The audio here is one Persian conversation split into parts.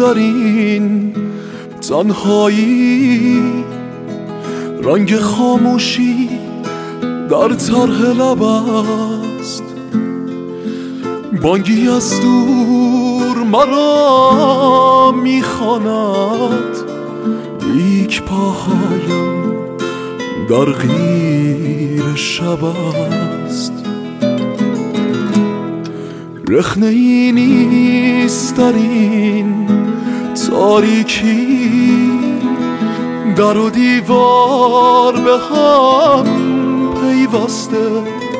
در این تنهایی، رنگ خاموشی در طرح لب است. بانگی از دور مرا میخواند، لیک پاهایم در غیر شب است. رخنه ای نیست در این تاریکی، در و دیوار به هم پیوسته.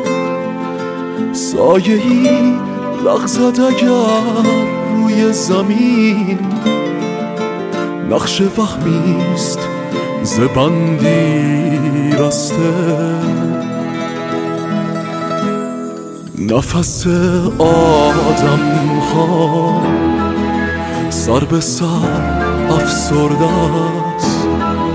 سایه‌ای لغزد اگر روی زمین، نقش وهمیست ز بندی رسته. نفس آدم ها سر به سر افسرده است.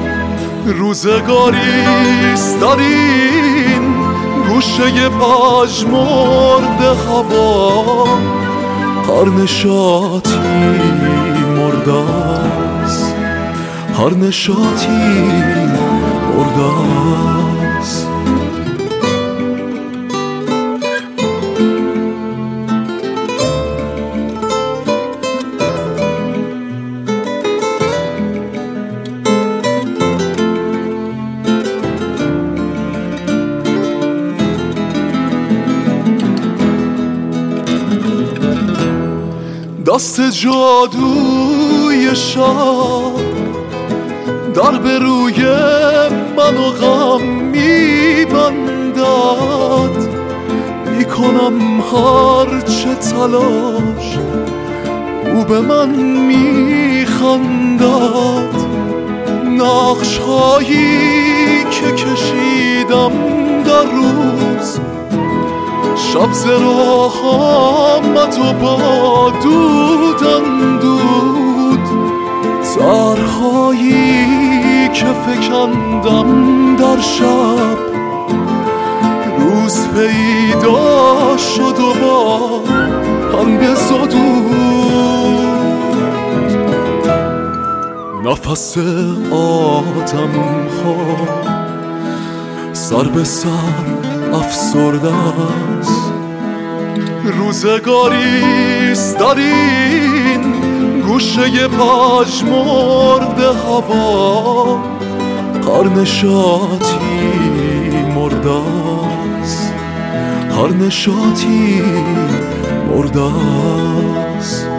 روزگاریست در این گوشه پژمرده هوا، هر نشاطی مرده است، هر نشاطی مرده است. دست جادوی شب در به روی من و غم میبندد. میکنم هر چه تلاش، او به من میخندد. نقش هایی که کشیدم در روز، شب ز راه آمد و با دود اندود. طرح‌هایی که فکندم در شب، روز پیدا شد و با هم بزدود. نفس آدم ها سر به سر افسرده است. روزگاریست در این گوشه پژمرده هوا، هر نشاطی مرده است، هر نشاطی مرده است.